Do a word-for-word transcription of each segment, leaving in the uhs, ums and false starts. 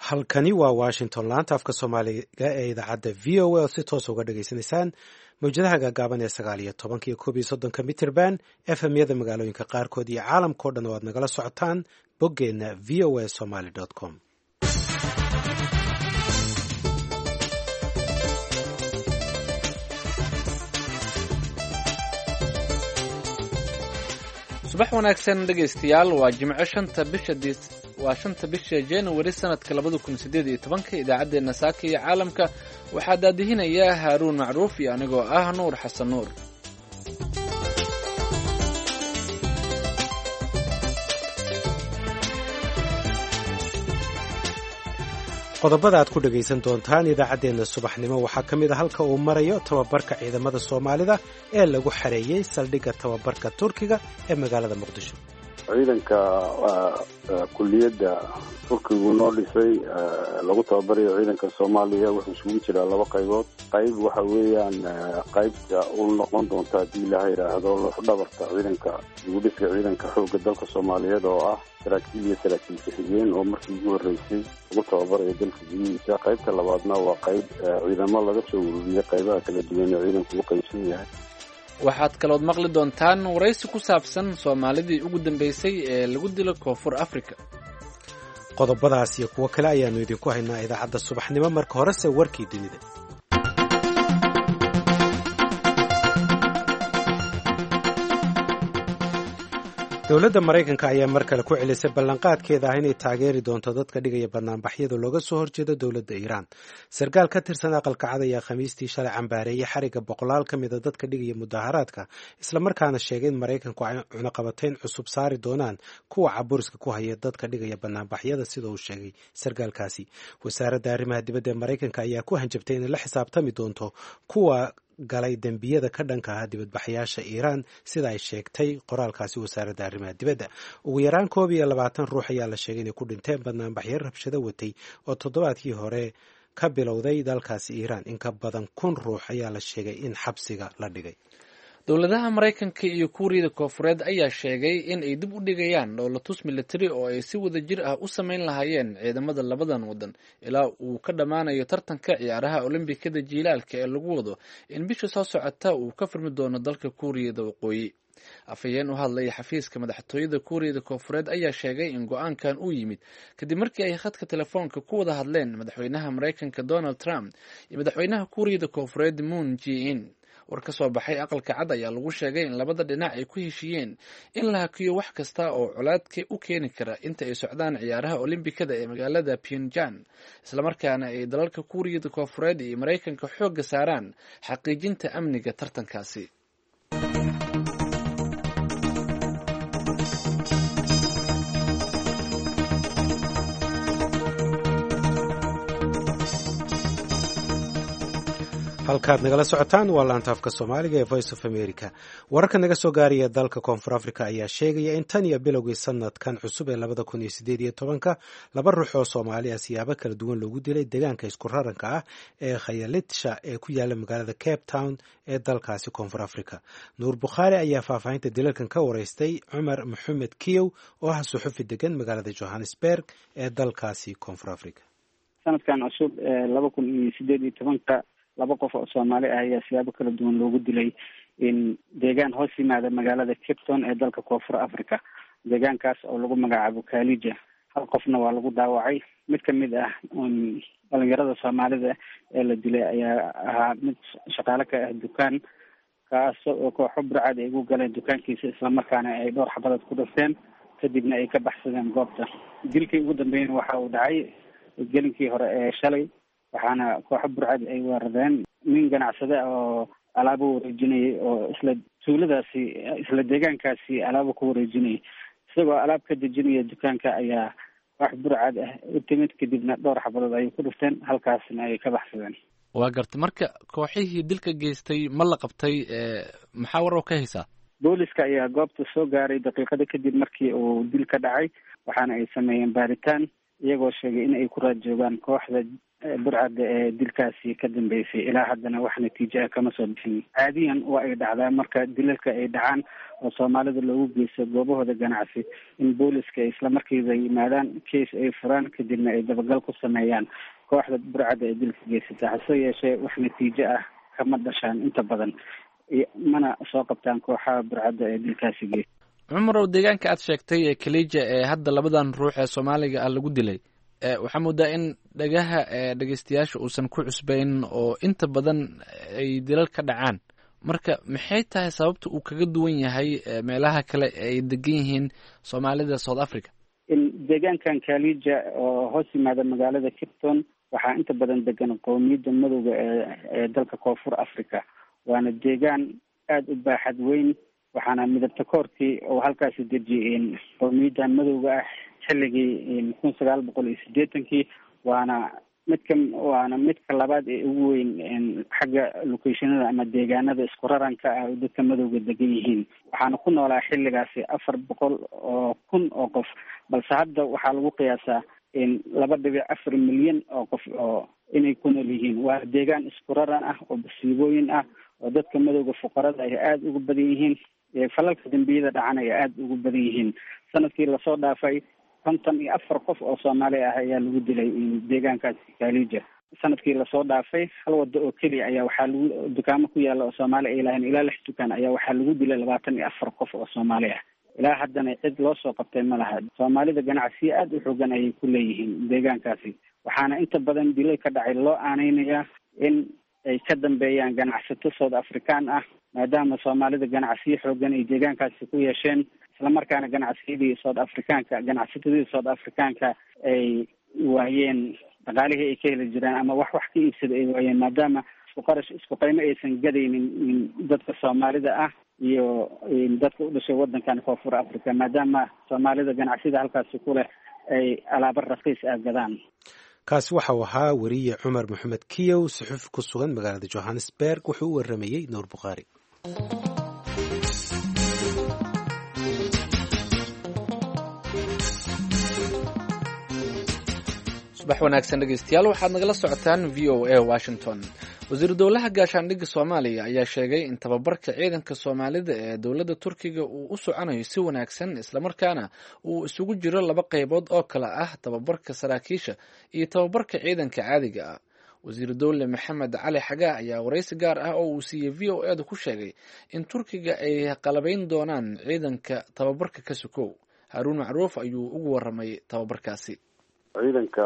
halkani waa washington laanta afka soomaaliga ee idaacadda v o a oo si toos uga dhagaysanaysaan mawjadaha gaagaaban ee sagaal iyo tobanka iyo koob iyo soddonka mitirban efmyada magaalooyinka qaarkood iyo caalamkao dhan oo aad nagala socotaan boggeenna v o a somaly com. subax wanaagsan dhegaystayaal, waa jimco shanta bisha waa shanta bisha januari sanadka labada kun sideed iyo tobanka. idaacaddeenna saaka iyo caalamka waxaa daadihinaya haaruun macruuf iyo anigoo ah nuur xasan nuur. qodobada aad ku dhagaysan doontaan idaacaddeenna subaxnimo waxaa ka mid a halka uu marayo tababarka ciidamada soomaalida ee lagu xareeyey saldhigga tababarka turkiga ee magaalada muqdisho. ciidanka kulliyadda turkigu noo dhisay lagu tababarayo ciidanka soomaaliya wuxuu isugu jiraa laba qaybood. qayb waxa weeyaan qaybta u noqon doonta haddii ilaha yidhaahdo dhabarta ciidanka dugudhiska ciidanka xoogga dalka soomaaliyeed oo ah saraakiil iyo saraakiil ku-xigeen oo markii ugu horreysay lagu tababarayo dalka gudihiisa. qaybta labaadna waa qayb ciidamo laga soo ururiyey qaybaha kala duwan ee ciidanku u qaybsan yahay. waxaad kalood maqli doontaan waraysi ku saabsan soomaalidii ugu dambeysay ee lagu dilo koonfur africa. qodobadaas iyo kuwo kale ayaannu idinku haynaa idaacadda subaxnimo. marka horese warkii dunida. dowladda maraykanka ayaa mar kale ku celisay ballanqaadkeeda ah inay taageeri doonto dadka dhigaya banaanbaxyada looga soo horjeedo dowladda iiraan. sarkaal ka tirsan aqalka cad ayaa khamiistii shalay cambaareeyey xariga boqolaal ka mida dadka dhigaya mudaharaadka, islamarkaana sheegay in maraykanku ay cunaqabatayn cusub saari doonaan kuwa caburiska ku haya dadka dhigaya banaanbaxyada, sida uu sheegay sarkaalkaasi. wasaaradda arrimaha dibadda ee maraykanka ayaa ku hanjabtay inay la xisaabtami doonto kuwa galay dembiyada ka dhanka ah dibadbaxayaasha iiraan, sida ay sheegtay qoraalkaasi wasaaradda arrimaha dibadda. ugu yaraan koob iyo labaatan ruux ayaa la sheegay inay ku dhinteen banaanbaxyo rabshado watay oo toddobaadkii hore ka bilowday dalkaasi iiraan. in ka badan kun ruux ayaa la sheegay in xabsiga la dhigay. dowladaha maraykanka iyo kuuriyada koofureed ayaa sheegay in ay dib u dhigayaan dhoolatus militari oo ay si wada jir ah u samayn lahaayeen ciidamada labadan waddan ilaa uu ka dhammaanayo tartanka ciyaaraha olombikada jiilaalka ee lagu wado in bisha soo socota uu ka furmi doono dalka kuuriyada waqooyi. afhayeen u hadlaya xafiiska madaxtooyada kuuriyada koofureed ayaa sheegay in go-aankan uu yimid kadib markii ay khadka telefoonka ku wada hadleen madaxweynaha maraykanka donald trump iyo madaxweynaha kuuriyada koofureed moon jae-in. war ka soo baxay aqalka cad ayaa lagu sheegay in labada dhinac ay ku heshiiyeen in la hakiyo wax kasta oo colaadka u keeni kara inta ay socdaan ciyaaraha olombikada ee magaalada pyongyang, islamarkaana ay dalalka kuuriyada koofureed iyo maraykanka xoogga saaraan xaqiijinta amniga tartankaasi. halkaad nagala socotaan waa laanta afka soomaaliga ee voice of america. wararka naga soo gaaraya dalka koonfur africa ayaa sheegaya in tan iyo bilowgii sanadkan cusub ee labada kun iyo sideed iyo tobanka laba ruux oo soomaali ah siyaabo kala duwan loogu dilay deegaanka isku raranka ah ee khayelitsha ee ku yaala magaalada cape town ee dalkaasi koonfur africa. nuur bukhaari ayaa faahfaahinta dilalkan ka wareystay cumar maxamed kiyow oo ah suxufi degan magaalada johannesburg ee dalkaasi koonfur africa. sanadkan cusub ee laba kun iyo sideed iyo tobanka laba qof oo soomaali ah ayaa siyaabo kala duwan loogu dilay in deegaan hoos yimaada magaalada Cape Town ee dalka koonfur Africa. deegaankaas oo lagu magacaabo Kalija. hal qofna waa lagu dhaawacay. mid ka mid ah dhalinyarada soomaalida ee la dilay ayaa ahaa mid shaqaale ka ah dukaan kaas oo kooxo burcad ay ugu galeen dukaankiisa, islamarkaana ay dhowr xabadood ku dhufteen kadibna ay ka baxsadeen goobta. dilkii ugu dambeeyana waxa uu dhacay gelinkii hore ee shalay, waxaana kooxo burcad ay weerareen nin ganacsade oo alaabo wareejinayay oo isla tuuladaasi isla deegaankaasi alaabo ku wareejinayay. isagoo alaab ka dejinaya dukaanka ayaa koox burcad ah u timid, kadibna dhowr xabadood ayay ku dhufteen, halkaasna ay ka baxsadeen. waa garta marka kooxihii dilka geystay ma la qabtay? maxaa war oo ka haysaa? booliska ayaa goobta soo gaaray daqiiqada kadib markii uu dil ka dhacay, waxaana ay sameeyeen baaritaan iyagoo sheegay in ay ku raad joogaan kooxda burcadda ee dilkaasi ka dambeysay ilaa haddana wax natiijo ah kama soo bixin. caadiyan waa ay dhacdaa marka dilalka ay dhacaan oo soomaalida loogu geysto goobahooda ganacsi in booliska isla markiiba yimaadaan case ay furaan kadibna ay dabagal ku sameeyaan kooxda burcadda ee dilka geysata. hase yeeshee wax natiijo ah kama dhashaan inta badan, mana soo qabtaan kooxaha burcadda ee dilkaasi geysta. cumarow, deegaanka aad sheegtay ee kalija ee hadda labadan ruux ee soomaaliga ah lagu dilay, waxaa moodaa in dhagaha dhegeystayaasha uusan ku cusbayn oo inta badan ay dilal ka dhacaan. marka maxay tahay sababta uu kaga duwan yahay meelaha kale ay degan yihiin soomaalida South Africa? in deegaankan kalija oo hoos yimaada magaalada Cape Town waxaa inta badan degan qowmiyadda madowga ee dalka Koonfur Africa, waana deegaan aada u baaxad weyn, waxaana midabta koorkii oo halkaasi dejiyeen qowmiyadda madowga ah xilligii kun sagaal boqol iyo siddeetankii, waana midka waana midka labaad ee ugu weyn xagga locationada ama deegaanada isku raranka ah oo dadka madowga degan yihiin. waxaana ku noolaa xilligaasi afar boqol oo kun oo qof, balse hadda waxaa lagu qiyaasaa in laba dhibic afar milyan oo qof oo inay ku nool yihiin. waa deegaan isku raran ah oo basiibooyin ah oo dadka madowga fuqarada ay aada ugu badan yihiin, falalka dambiyada dhacan ay aada ugu badan yihiin. sanadkii lasoo dhaafay konton iyo afar qof oo Soomaali ah ayaa lagu dilay deegaankaasi kalija. sanadkii lasoo dhaafay hal wado oo keliya ayaa waxaa lagu dukaamo ku yaala oo Soomaali ay lahayn ilaa lix dukaan ayaa waxaa lagu dilay labaatan iyo afar qof oo Soomaali ah. ilaa haddana cid loo soo qabtay ma laha. Soomaalida ganacsiyo aada u xoogan ayay ku leeyihiin deegaankaasi, waxaana inta badan dilay ka dhacay loo aaneynayaa in ay ka dambeeyaan ganacsato South African ah, maadaama Soomaalida ganacsiyo xoogan ay deegaankaasi ku yeesheen, isla markaana ganacsiyadii South Africaanka ganacsatadii South Africaanka ay waayeen dhaqaalihii ay ka heli jireen ama wax wax ka iibsada ay waayeen, maadaama isku qarash isku qiimo aysan gadaynin dadka Soomaalida ah iyo dadka u dhashay wadankan Koonfur Africa, maadaama Soomaalida ganacsiyada halkaasi ku leh ay alaabo raqiis ah gadaan. kaasi waxa uu ahaa wariye cumar maxamed kiyow, suxuuf ku sugan magaalada Johannesburg, wuxuu u waramayey Nuur Bukhaari. subax wanaagsan dhegeystayaal, waxaad nagala socotaan v o a Washington. wasiiru dowlaha gaashaandhigga Soomaaliya ayaa sheegay in tababarka ciidanka Soomaalida ee dowladda Turkiga uu u soconayo si wanaagsan, isla markaana uu isugu jiro laba qaybood oo kala ah tababarka saraakiisha iyo tababarka ciidanka caadiga ah. wasiiru dowle Maxamed Cali Xagaa ayaa wareysi gaar ah oo uu siiyey v o a da ku sheegay in Turkiga ay qalabayn doonaan ciidanka tababarka ka sukow. Haruun Macruuf ayuu ugu waramay tababarkaasi. ciidanka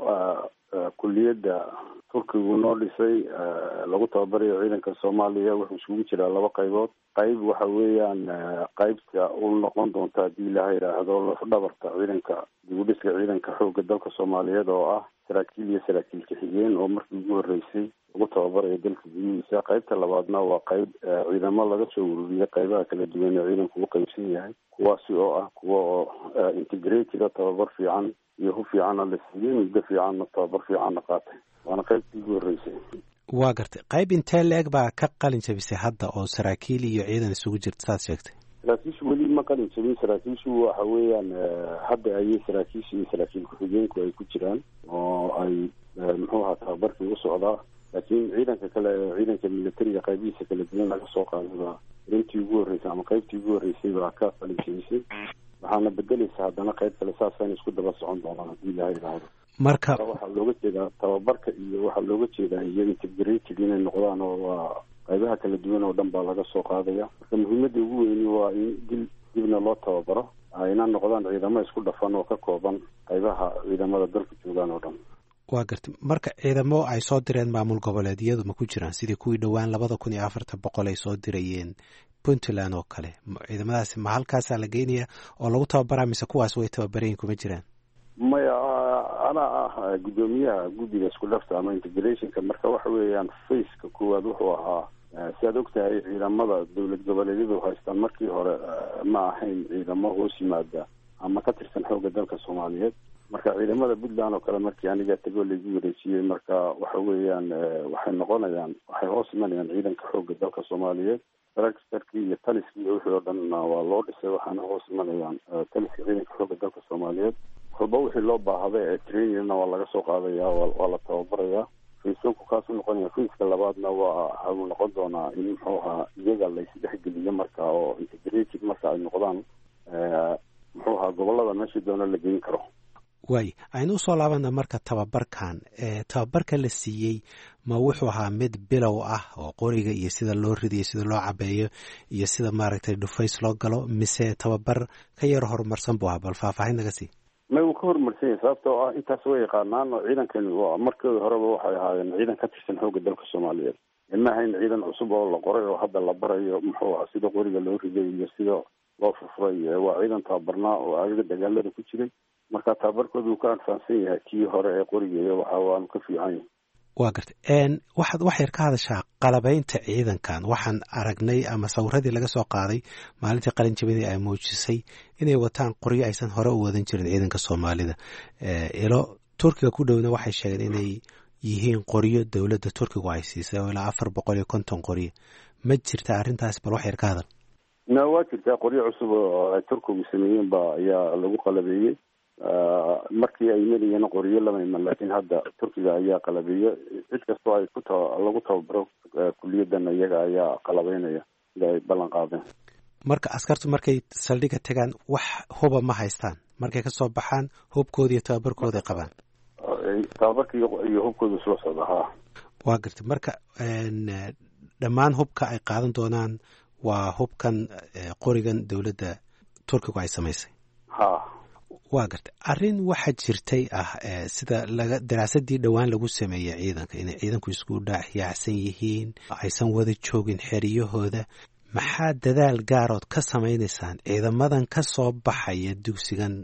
kulliyadda Turkigu noo dhisay lagu tababarayo ciidanka Soomaaliya wuxuu isugu jiraa laba qaybood. qayb waxa weeyaan qaybta uu noqon doonta hadii la yiraahdo lafdhabarta ciidanka dib u dhiska ciidanka xoogga dalka Soomaaliyeed oo ah saraakiil iyo saraakiil xigeen oo markii ugu horeysay lagu tababarayo dalka gudihiisa. qaybta labaadna waa qayb ciidamo laga soo ururiyay qaybaha kala duwan ee ciidanku u qaybsan yahay, kuwaasi oo ah kuwa oo integrated tababar fiican iyo hu fiican la siiyay, muddo fiican tababar fiican qaatay. waana qaybtii ugu horeysay. waa gartay. qayb intee leeg baa ka qalin jabisay hadda oo saraakiil iyo ciidan isugu jirta saad sheegtay? saraakiishu weli ma qalin jabin. saraakiishu waxa weeyaan hadda ayay saraakiisha iyo saraakiil ku-xigeenku ay ku jiraan oo ay muxuu ahaa tababarkii u socdaa, laakiin ciidanka kale ciidanka militariga qaybihiisa kala duwan laga soo qaadaba intii ugu horeysay ama qaybtii ugu horeysay baa ka qalin jabisay, waxaana bedelaysa haddana qayb kale saasaan isku daba socon doonaan hadii la yiraahdo. marka waxaa looga jeedaa tababarka iyo waxaa looga jeedaa iyo integrated inay noqdaan oo waa qaybaha kala duwan oo dhan baa laga soo qaadaya. marka muhiimadda ugu weyni waa in dib dibna loo tababaro, ayna noqdaan ciidamo isku dhafan oo ka kooban qaybaha ciidamada dalka joogaan oo dhan. waa gartay. marka ciidamo ay soo direen maamul goboleedyadu ma ku jiraan sidii kuwii dhowaan labada kun iyo afartan boqol ay soo dirayeen Puntland oo kale? ciidamadaasi ma halkaasaa la geynaya oo lagu tababaraa mise kuwaas way tababareen kuma jiraan? maya anaa ah guddoomiyaha guddiga isku dhafta ama integrationka. marka waxa weeyaan faceka koowaad wuxuu ahaa si aad ogtahay ciidamada dowlad goboleedyadu haystaan markii hore ma ahayn ciidamo hoos yimaada ama ka tirsan xoogga dalka Soomaaliyeed. marka ciidamada Puntland oo kale markii aniga tago lagu wareejiyey, marka waxa weeyaan waxay noqonayaan waxay hoos imanayaan ciidanka xoogga dalka Soomaaliyeed. saraakiishii iyo taliskii wixii oo dhan waa loo dhisay, waxaana hoos imanayaan taliska ciidanka xoogga dalka Soomaaliyeed. kolba wixii loo baahday ee trainingna waa laga soo qaadaya, waa la tababarayaa. Fiisanku kaas u noqonaya. Fiiska labaadna waa waxuu noqon doonaa in muxuu ahaa iyaga la isdhexgeliyo marka oo integrated marka ay noqdaan muxuu ahaa gobolada meeshii doona la geyn karo. waay aynu usoo laabana marka tababarkan tababarka la siiyey ma wuxuu ahaa mid bilow ah oo qoriga iyo sida loo ridayo sida loo cabeeyo iyo sida maaragtay dhufays loo galo, mise tababar ka yar horumarsan buu ahaa? bal faahfaahin naga sii. may uu ka horumarsan yahay sababtoo ah intaas way yaqaanaan oo ciidankani waa markii horeba waxay ahaayeen ciidan ka tirsan xoogga dalka Soomaaliyeed. ma ahayn ciidan cusub oo la qoray oo hadda la barayo muxuu ahaa sida qoriga loo ridayo iyo sida loo furfuray. waa ciidan tababarnaa oo ayaga dagaalada ku jiray, marka tababarkoodu uu ka anfaansan yahay kii hore ee qorigeeya waxa waanu ka fiican yahay. waa gartay waxaad wax yar ka hadashaa qalabaynta ciidankan. waxaan aragnay ama sawiradii laga soo qaaday maalintii qalin jabinii ay muujisay inay wataan qoryo aysan hore u wadan jirin ciidanka Soomaalida. ilo Turkiga ku dhowna waxay sheegeen inay yihiin qoryo dowladda Turkigu ay siisay oo ilaa afar boqol iyo konton qoryo. ma jirta arrintaas? bal wax yar ka hadal. na waa jirtaa qoryo cusub oo ay Turkigu sameeyeen ba ayaa lagu qalabeeyey. markii ay marayeen qoryo lama iman, laakiin hadda Turkiga ayaa qalabeeyey. cid kastoo ay ku lagu tababaro kulliyadan iyaga ayaa qalabeynaya sida ay ballan qaadeen. marka askartu markay saldhiga tagaan wax huba ma haystaan? markay ka soo baxaan hubkooda iyo tababarkooda ay qabaan? tababarka iyo hubkooda isla socda. ha waa gartay. marka dhammaan hubka ay qaadan doonaan waa hubkan qorigan dowladda Turkigu ay samaysay? ha waa gartay. arrin waxaa jirtay ah sida laga daraasadii dhowaan lagu sameeyey ciidanka inay ciidanku isku dhaaxyaacsan yihiin, aysan wada joogin xeriyahooda. maxaa dadaal gaarood ka samaynaysaan ciidamadan ka soo baxaya dugsigan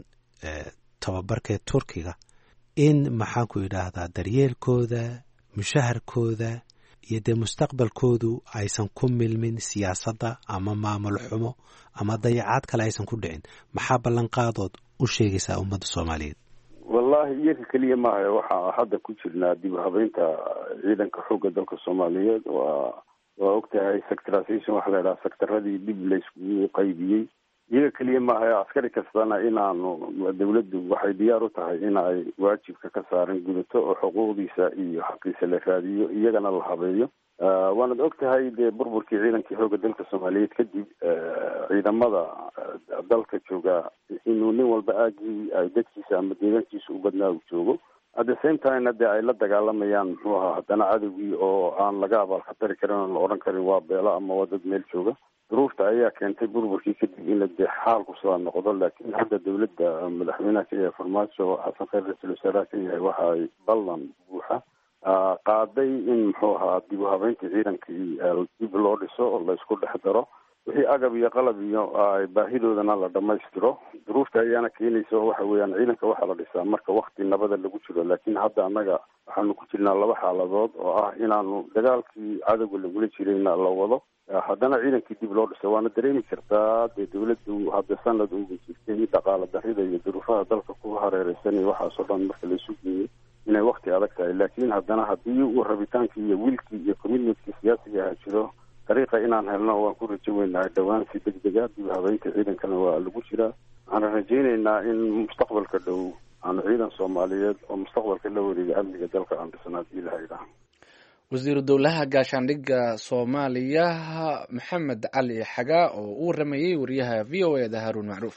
tababarka ee Turkiga in maxaanku idhaahdaa daryeelkooda, mushaharkooda iyo dee mustaqbalkoodu aysan ku milmin siyaasadda ama maamul xumo ama dayacaad kale aysan ku dhicin? maxaa ballanqaadood u sheegaysaa ummadda Soomaaliyeed? wallahi iyaga keliya maaha, waxaa hadda ku jirnaa dib u habeynta ciidanka xoogga dalka Soomaaliyeed. waa waa ogtahay sectorization waxa la yidhaha sectaradii dib layskugu qaybiyey. iyaga keliya maaha, askari kastana inaanu dawladdu waxay diyaar u tahay in ay waajibka ka saaran gudato oo xuquuqdiisa iyo xaqiisa la raadiyo, iyagana la habeeyo. waanad ogtahay dee burburkii ciidankii xoogga dalka Soomaaliyeed kadib ciidamada dalka jooga inuu nin walba aagii ay dadkiisa ama deegaankiisa u badnaa u joogo. at the same time dee ay la dagaalamayaan muxuu ahaa haddana cadowgii oo aan laga abaalkhatari karin oo la odhan karin waa beelo ama waa dad meel jooga. duruufta ayaa keentay burburkii kadib in la dee xaalku sidaa noqdo. laakiin hadda dawladda madaxweynaha ka yahay farmaajo xasan khayr ra-iisul wasaaraha ka yahay waxa ay ballan buuxa qaaday in muxuu ahaa dib u habeyntii ciidankii dib loo dhiso oo la isku dhex daro wixii agab iyo qalab iyo baahidoodana la dhamaystiro. duruufta ayaana keenaysa oo waxa weeyaan ciidanka waxaa la dhisaa marka wakti nabada lagu jiro. laakiin hadda annaga waxaanu ku jirnaa laba xaaladood oo ah inaanu dagaalkii cadowga lagula jirayna la wado, haddana ciidankii dib loo dhiso. waana dareemi kartaa dee dawladdu hadda sanad uga jirtay dhaqaala darrida iyo duruufaha dalka ku hareereysan iyo waxaasoo dhan marka laysu geeyey inay wakti adag tahay. laakiin haddana haddii uu rabitaankii iyo wiilkii iyo commitmentkii siyaasiga aha jiro dariiqa inaan helno waan ku rajo weynahay dhowaan si degdega dib habeynta ciidankana waa lagu jiraa. waxaan rajaynaynaa in mustaqbalka dhow aanu ciidan Soomaaliyeed oo mustaqbalka la wareega amniga dalka aan dhisnaa hadii la hayraa. wasiiru dowlaha gaashaandhigga Soomaaliya Maxamed Cali Xagaa oo u waramayay wariyaha V O A da Haruun Macruuf.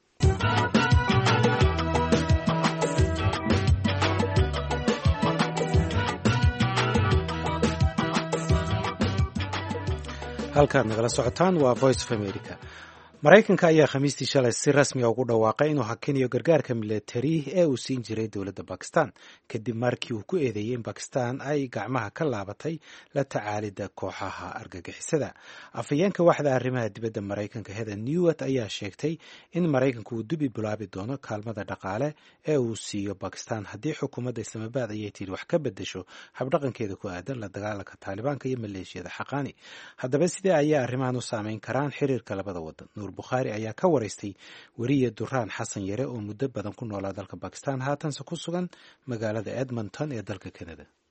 halkaad nagala socotaan waa Voice of America. Maraykanka ayaa khamiistii shalay si rasmi ah ugu dhawaaqay inuu hakinayo gargaarka militari ee uu siin jiray dowladda Pakistan kadib markii uu ku eedeeyay in Pakistan ay gacmaha ka laabatay la tacaalidda kooxaha argagixisada. afhayeenka waxda arrimaha dibadda Maraykanka Heather Nauert ayaa sheegtay in Maraykanku uu dib u bilaabi doono kaalmada dhaqaale ee uu siiyo Pakistan haddii xukuumadda Islaamabaad ay tiri wax ka bedesho habdhaqankeeda ku aadan la dagaalanka Taalibaanka iyo maleeshiyada xaqaani. haddaba sidee ayaa arrimahan u saameyn karaan xiriirka labada wadan? Bukhari ayaa ka waraystay wariye Duraan Xasan Yare oo muddo badan ku noolaa dalka Pakistan haatanse ku sugan magaalada Edmonton ee dalka Canada.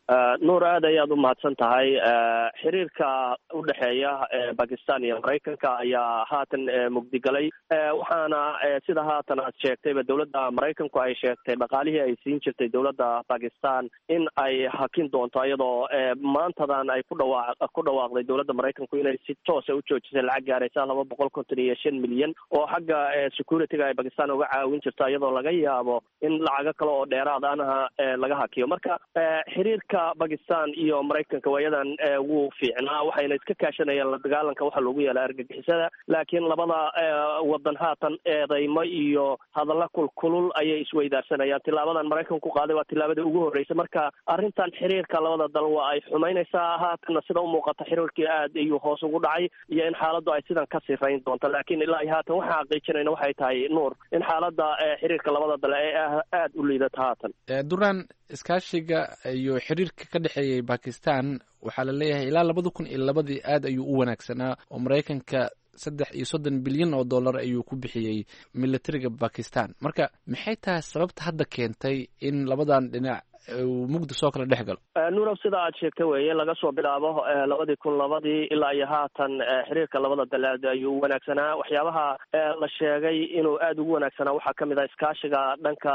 nuur aad ayaad u mahadsan tahay. xiriirka u dhexeeya bakistan iyo maraykanka ayaa haatan mugdigalay, waxaana sida haatan aad sheegtayba dowladda maraykanku ay sheegtay dhaqaalihii ay siin jirtay dowladda bakistan in ay hakin doonto, iyadoo maantadan ay ku dhawaa ku dhawaaqday dowladda maraykanku inay si toosa u joojisay lacag gaaraysa laba boqol konton iyo shan milyan oo xagga securityga ay bakistan uga caawin jirto, iyadoo laga yaabo in lacago kale oo dheeraad anaha laga hakiyo. marka xiriirka bakistan iyo maraykanka waayadan wuu fiicnaa, waxayna iska kaashanayaan la dagaalanka waxa loogu yeela argagixisada, laakiin labada wadan haatan eedeymo iyo hadalla kulkulul ayay isweydaarsanayaan. tilaabadan maraykanku ku qaaday waa tilaabada ugu horreysa, marka arrintan xiriirka labada dal waa ay xumaynaysaa. haatanna sida u muuqata xiriirkii aad ayuu hoos ugu dhacay iyo in xaaladdu ay sidan ka sifayn doonto, laakiin ilaa iyo haatan waxaa xaqiijinayna waxay tahay nuur in xaaladda xiriirka labada dal ee aad u liidata haatan. duraan iskaashiga iyo xiriirka ka dhexeeyay bakistan waxaa la leeyahay ilaa labada kun iyo labadii aad ayuu u wanaagsanaa, oo maraykanka saddex iyo soddon bilyan oo dollar ayuu ku bixiyey militariga bakistan. marka maxay tahay sababta hadda keentay in labadan dhinac mugdi soo kala dhex galo? nuurow sida aad sheegtay weeye, laga soo bilaabo labadii kun labadii ilaa iyo haatan xiriirka labada dalaad ayuu u wanaagsanaa. waxyaabaha la sheegay inuu aada ugu wanaagsanaa waxaa kamid ah iskaashiga dhanka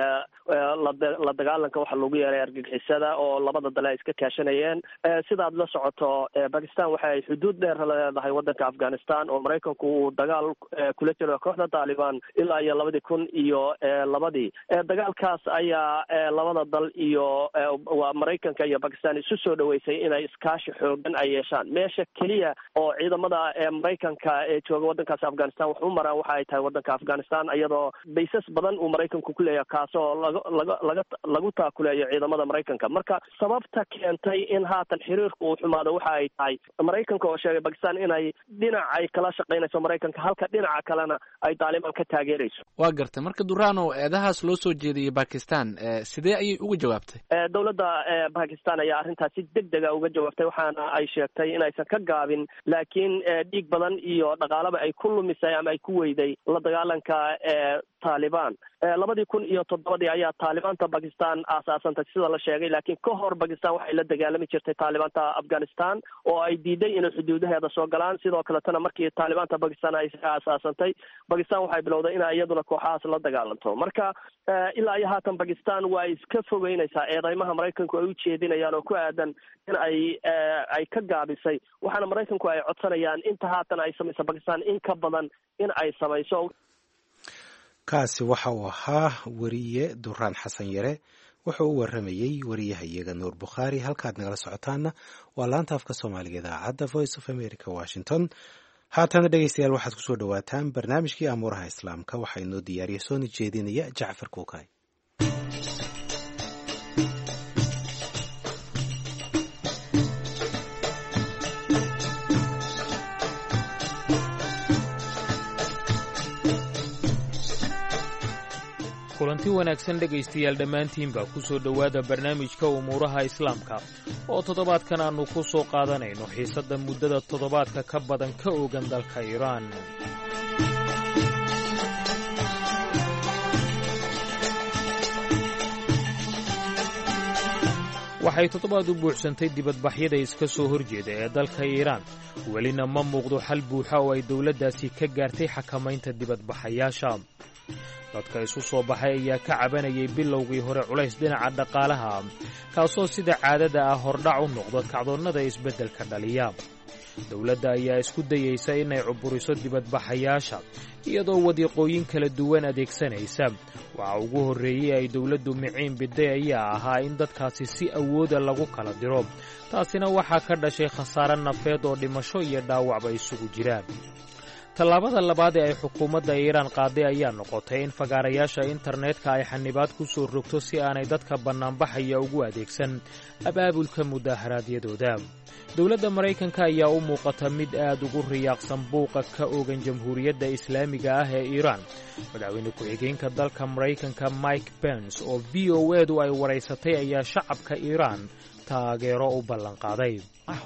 la dagaalanka waxa loogu yeeray argagixisada oo labada dal ay iska kaashanayeen. sidaad la socoto bakistan waxa ay xuduud dheer leedahay wadanka afghanistan oo maraykanku uu dagaal kula jiro kooxda taliban ilaa iyo labadii kun iyo labadii. dagaalkaas ayaa labada dal iyo waa maraykanka iyo bakistan isu soo dhaweysay inay iskaashi xoogan ay yeeshaan. meesha keliya oo ciidamada maraykanka ee jooga wadankaas afghanistan wax u maraan waxa ay tahay wadanka afghanistan, iyadoo baysas badan uu maraykanku ku leeyahay kaasoo laga laga laga lagu taakuleeyo ciidamada maraykanka. marka sababta keentay in haatan xiriirku uu xumaado waxa ay tahay maraykanka oo sheegay bakistan inay dhinac ay kala shaqaynayso maraykanka, halka dhinaca kalena ay taaliban ka taageerayso. waa gartay. marka durano eedahaas loo soo jeediyey bakistan sidee ayay uga jawaabtay? dowladda bakistan ayaa arrintaas si deg dega uga jawaabtay, waxaana ay sheegtay inaysan ka gaabin, laakiin dhiig badan iyo dhaqaalaba ay ku lumisay ama ay ku weyday la dagaalanka taliban. labadii kun iyo toddobadii ayaa taalibaanta bakistan aasaasantay sida la sheegay, laakiin ka hor bakistan waxay la dagaalami jirtay taalibaanta afghanistan oo ay diiday inay xuduudaheeda soo galaan. sidoo kaletana markii taalibaanta bakistan ay aasaasantay, bakistan waxay bilowday inay iyaduna kooxahaas la dagaalanto. marka ilaa iyo haatan bakistan waa iska fogeynaysaa eedeymaha maraykanku ay u jeedinayaan oo ku aadan in ay ay ka gaabisay, waxaana maraykanku ay codsanayaan inta haatan ay samayso bakistan in ka badan in ay samayso. kaasi waxa uu ahaa weriye duraan xasan yare, wuxuu u waramayey wariyahayaga nuur bukhaari. halkaad nagala socotaana waa laanta afka soomaaliga idaacadda voice of america washington. haatana dhegeystayaal waxaad kusoo dhawaataan barnaamijkii amuuraha islaamka, waxaa inoo diyaariya soona jeedinaya jacfar kuukay. kulanti wanaagsan dhegaystayaal dhammaantiinba ku soo dhowaada barnaamijka umuuraha islaamka oo toddobaadkan aannu ku soo qaadanayno xiisadda muddada toddobaadka ka badan ka oogan dalka iiraan. waxay toddobaad u buuxsantay dibadbaxyada iska soo horjeeda ee dalka iiraan, welina ma muuqdo xal buuxa oo ay dowladdaasi ka gaartay xakamaynta dibadbaxayaasha. dadka isu soo baxay ayaa ka cabanayay bilowgii hore culays dhinaca dhaqaalaha, kaasoo sida caadada ah hordhac u noqdo kacdoonnada isbeddelka dhaliya. dowladda ayaa isku dayaysa inay cuburiso dibadbaxayaasha iyadoo wadiiqooyin kala duwan adeegsanaysa. waxa ugu horreeyey ay dowladdu miciin biday ayaa ahaa in dadkaasi si awooda lagu kala diro, taasina waxaa ka dhashay khasaare nafeed oo dhimasho iyo dhaawacba isugu jiraan. tallaabada labaad ee ay xukuumadda iiraan qaaday ayaa noqotay in fagaarayaasha internetka ay xanibaad ku soo rogto si aanay dadka bannaanbaxaya ugu adeegsan abaabulka mudaaharaadyadooda. dowladda maraykanka ayaa u muuqata mid aad ugu riyaaqsan buuqa ka oogan jamhuuriyadda islaamiga ah ee iiraan. madaxweyne ku-xigeenka dalka maraykanka mike pence oo v o edu ay waraysatay ayaa shacabka iiraan taageero u ballanqaaday.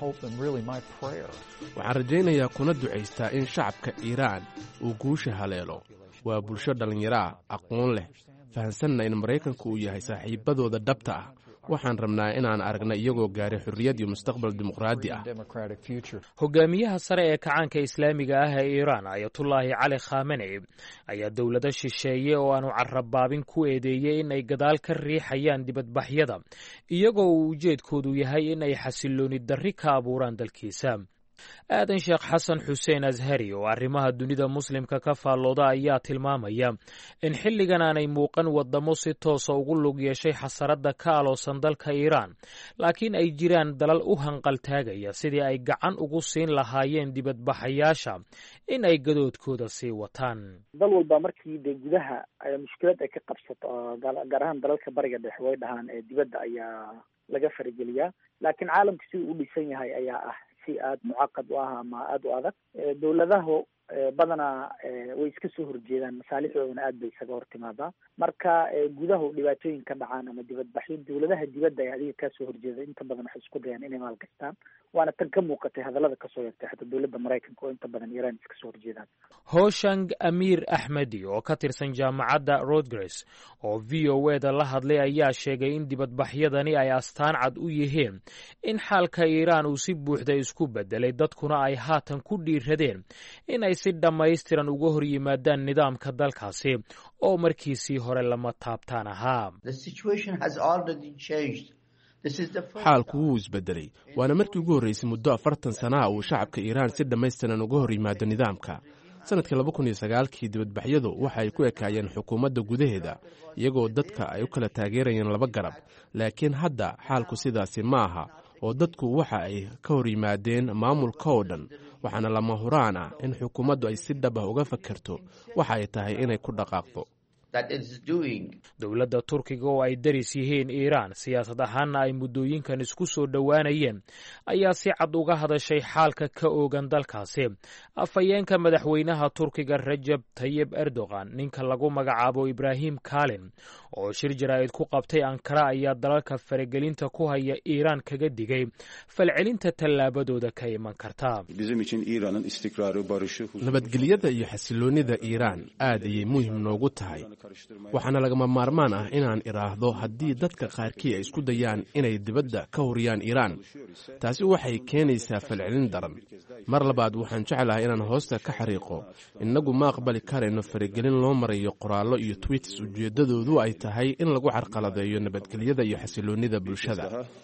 waxaan rajaynayaa kuna ducaystaa in shacabka iiraan uu guusha haleelo. waa bulsho dhallinyaro ah, aqoon leh, fahansanna in maraykanku uu yahay saaxiibadooda dhabta ah, waxaan rabnaa inaan aragna iyagoo gaaray xorriyad iyo mustaqbal dimuqraadi ah. hogaamiyaha sare ee kacaanka islaamiga ah ee iiraan ayatullaahi cali khamenei ayaa dowlado shisheeye oo aanu carrabaabin ku eedeeyey in ay gadaal ka riixayaan dibadbaxyada iyagoo uu ujeedkoodu yahay in ay xasilooni darri ka abuuraan dalkiisa. aadan sheekh xasan xuseen ashari oo arrimaha dunida muslimka ka faallooda ayaa tilmaamaya in xilligan aanay muuqan wadamo si toosa ugu lug yeeshay xasaradda ka aloosan dalka iiraan, laakiin ay jiraan dalal u hanqaltaagaya sidii ay gacan ugu siin lahaayeen dibadbaxayaasha in ay gadoodkooda sii wataan. dal walba markii dee gudaha ay mushkilad ay ka qabsato gaar ahaan dalalka bariga dhexe way dhahaan ee dibadda ayaa laga farigeliyaa, laakiin caalamka si uu u dhisan yahay ayaa ah si aada mucaqad u ah ama aada u adag. dowladahu badanaa way iska soo horjeedaan, masaalixdoodana aad bay isaga hortimaadaa. marka gudahu dhibaatooyin ka dhacaan ama dibadbaxyo, dowladaha dibadda ee adiga kaa soo horjeeda inta badan waxay isku dayaan inay maalgashtaan, waana tan ka muuqatay hadallada kasoo yartay xataa dowladda maraykanka oo inta badan iiraan iska soo horjeedaan. hoshang amiir axmedi oo ka tirsan jaamacadda rodgers oo v o e da la hadlay ayaa sheegay in dibadbaxyadani ay astaan cad u yihiin in xaalka iiraan uu si buuxda isku bedelay, dadkuna ay haatan ku dhiiradeen in ay si dhammaystiran uga hor yimaadaan nidaamka dalkaasi oo markiisii hore lama taabtaan ahaa. xaalku wuu isbedelay, waana markii ugu horreysay muddo afartan sana uu shacabka iiraan si dhammaystiran uga hor yimaado nidaamka. sanadkii laba kun iyo sagaalkii dibadbaxyadu waxa ay ku ekaayeen xukuumadda gudaheeda, iyagoo dadka ay u kala taageerayeen laba garab, laakiin hadda xaalku sidaasi ma aha oo dadku waxa ay ka hor yimaadeen maamulka oo dhan, waxaana lama huraan ah in xukuumaddu ay si dhab ah uga fakerto waxa ay tahay inay ku dhaqaaqdo. dowladda turkiga oo ay daris yihiin iiraan, siyaasad ahaanna ay muddooyinkan isku soo dhowaanayeen, ayaa si cad uga hadashay xaalka ka oogan dalkaasi. afhayeenka madaxweynaha turkiga rajab tayib erdogan, ninka lagu magacaabo ibraahim kalin, oo shir jaraa'id ku qabtay ankara, ayaa dalalka faragelinta ku haya iiraan kaga digay falcelinta tallaabadooda ka iman karta. nabadgelyada iyo xasiloonnida iiraan aad ayay muhim noogu tahay, waxaana lagama maarmaan ah inaan idhaahdo haddii dadka qaarkii ay isku dayaan inay dibadda ka horiyaan iiraan, taasi waxay keenaysaa falcelin daran. mar labaad waxaan jeclahay inaan hoosta ka xariiqo, innagu ma aqbali karayno faragelin loo marayo qoraallo iyo twiits ujeeddadoodu ay tahay in lagu carqaladeeyo nabadgelyada iyo xasiloonnida bulshada.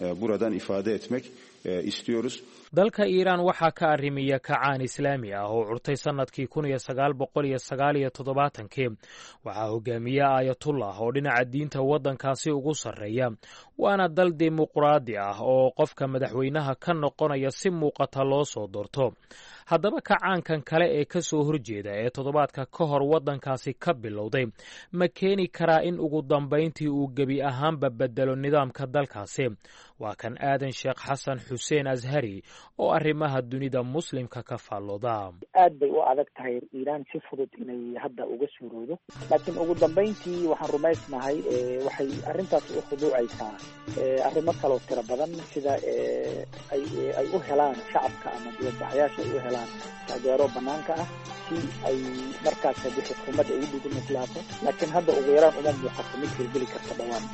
dalka iiraan waxaa ka arrimiya kacaan islaami ah oo curtay sanadkii kun iyo sagaal boqol iyo sagaal iyo toddobaatankii. waxaa hogaamiye aayatullah oo dhinaca diinta waddankaasi ugu sarreeya, waana dal dimuqraadi ah oo qofka madaxweynaha ka noqonaya si muuqata loo soo doorto. haddaba kacaankan kale ee ka soo horjeeda ee toddobaadka ka hor waddankaasi ka bilowday ma keeni karaa in ugu dambayntii uu gebi ahaanba bedelo nidaamka dalkaasi? waa kan aadan sheekh xasan xuseen ashari oo arrimaha dunida muslimka ka faallooda. aad bay u adag tahay iiraan si fudud inay hadda uga suurowdo, laakiin ugu dambayntii waxaan rumaysnahay waxay arrintaas u khuduucaysaa arrimo kaloo tiro badan, sida ay u helaan shacabka ama dibadbaxayaasha ay u helaan taageero banaanka ah si ay markaas haddii xukuumadda ugu dhigmaslaato, laakiin hadda ugu yaraan uma muuqato mid hirgeli karta dhawaan.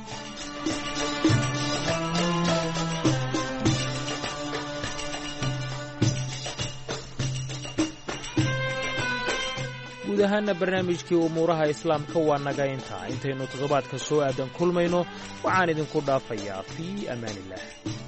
guud ahaana barnaamijkii umuuraha islaamka waa naga intaa. intaynu toddobaadka soo aadan kulmayno waxaan idinku dhaafayaa fii amaaniillah.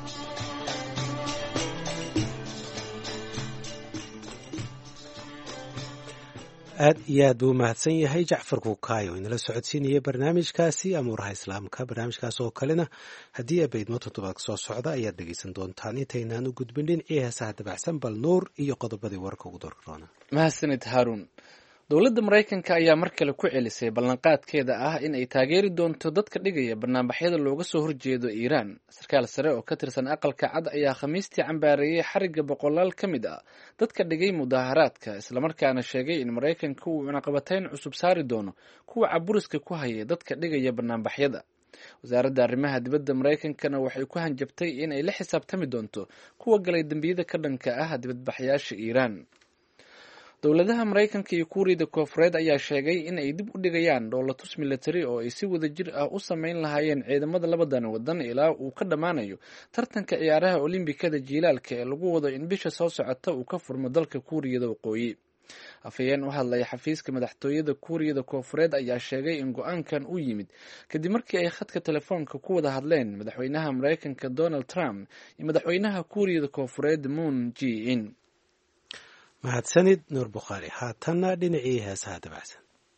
aad iyo aad buu u mahadsan yahay jacfar kuukaayo inala socodsiinaya barnaamijkaasi amuuraha islaamka. barnaamijkaas oo kalena haddii abaydmo toddobaadka soo socda ayaad dhegaysan doontaan. intaynaan u gudbin dhinacii heesaha dabacsan, bal nuur iyo qodobadii warka ugu dorroona. mahadsanid haaruun. dowladda maraykanka ayaa mar kale ku celisay ballanqaadkeeda ah in ay taageeri doonto dadka dhigaya barnaamijyada looga soo horjeedo iiraan. sarkaal sare oo ka tirsan aqalka cad ayaa khamiistii cambaareeyey xarigga boqolaal ka mid ah dadka dhigay mudaharaadka, islamarkaana sheegay in maraykanka uu cunaqabatayn cusub saari doono kuwa caburiska ku haya dadka dhigaya barnaamijyada. wasaaradda arrimaha dibadda maraykankana waxay ku hanjabtay in ay la xisaabtami doonto kuwa galay dembiyada ka dhanka ah dibadbaxyaasha iiraan. dowladaha maraykanka iyo kuuriyada koofureed ayaa sheegay in ay dib u dhigayaan dhoolatus militari oo ay si wada jir ah u sameyn lahaayeen ciidamada labadan wadan ilaa uu ka dhammaanayo tartanka ciyaaraha olimbikada jiilaalka ee lagu wado in bisha soo socota uu ka furmo dalka kuuriyada waqooyi. afhayeen u hadlaya xafiiska madaxtooyada kuuriyada koofureed ayaa sheegay in go-aankan uu yimid kadib markii ay khadka telefoonka ku wada hadleen madaxweynaha maraykanka donald trump iyo madaxweynaha kuuriyada koofureed moon ji-in. mahadsanid nuur bukhaari. haatanna dhinacii heesaha dabacsan.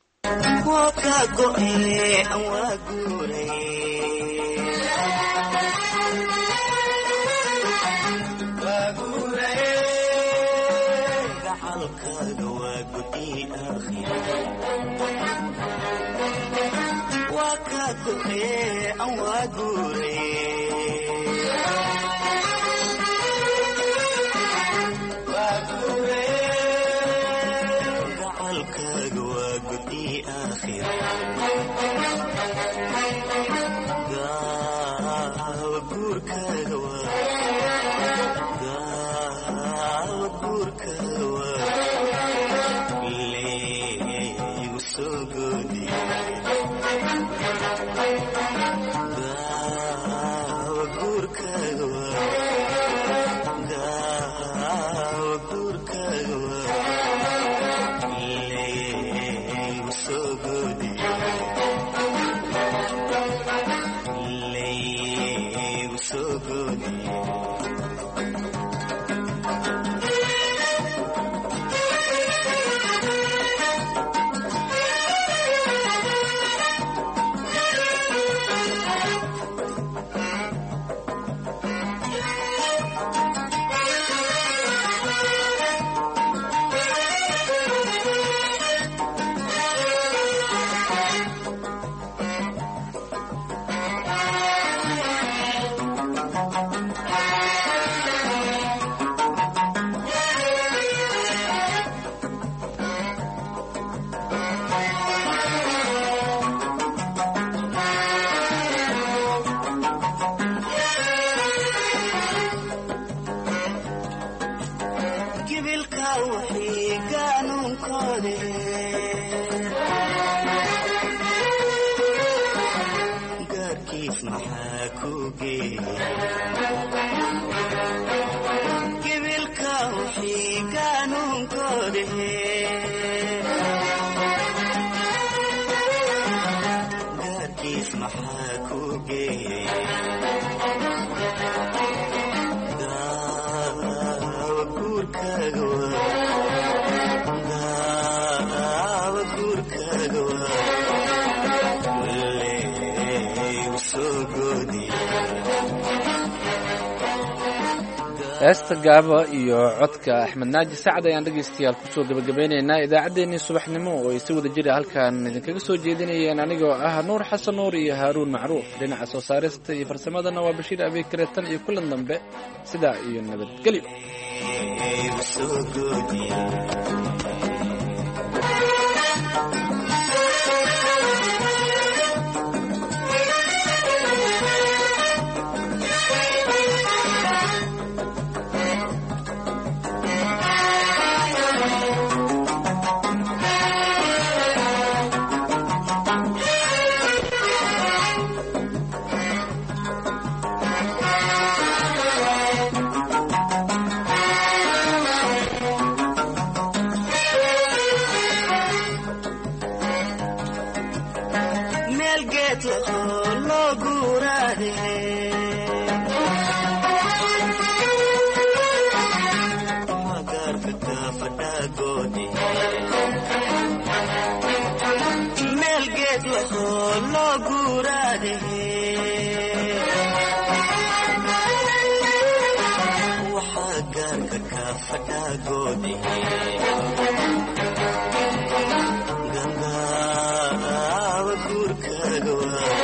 heesta gaaba iyo codka axmed naaji sacad ayaan dhegaystayaal kusoo gabagabeynaynaa idaacaddeenii subaxnimo oo ay si wada jira halkan idinkaga soo jeedinayeen anigoo ah nuur xasan nuur iyo haaruun macruuf. dhinaca soo saarista iyo farsamadana waa bashiir abeekare. tan iyo kulan dambe sidaa iyo nabadgelyo. Ganga, our good